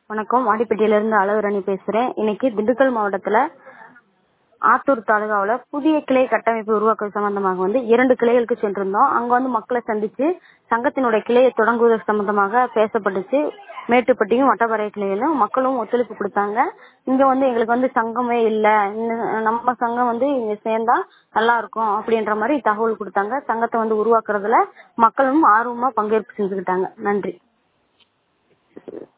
வணக்கம். வாடிப்பட்டியிலிருந்து அழகுராணி பேசுறேன். இன்னைக்கு திண்டுக்கல் மாவட்டத்துல ஆத்தூர் தாலுகாவுல புதிய கிளை கட்டமைப்பு உருவாக்குவது சம்பந்தமாக 2 கிளைகளுக்கு சென்றிருந்தோம். அங்க மக்களை சந்திச்சு சங்கத்தினுடைய கிளையை தொடங்குவது சம்பந்தமாக பேசப்பட்டுச்சு. மேட்டுப்பட்டியும் வட்டப்பாறை கிளையிலும் மக்களும் ஒத்துழைப்பு கொடுத்தாங்க. இங்க எங்களுக்கு சங்கமே இல்ல, நம்ம சங்கம் இங்க சேர்ந்தா நல்லா இருக்கும் அப்படின்ற மாதிரி தகவல் கொடுத்தாங்க. சங்கத்தை உருவாக்குறதுல மக்களும் ஆர்வமா பங்கேற்பு செஞ்சுக்கிட்டாங்க. நன்றி.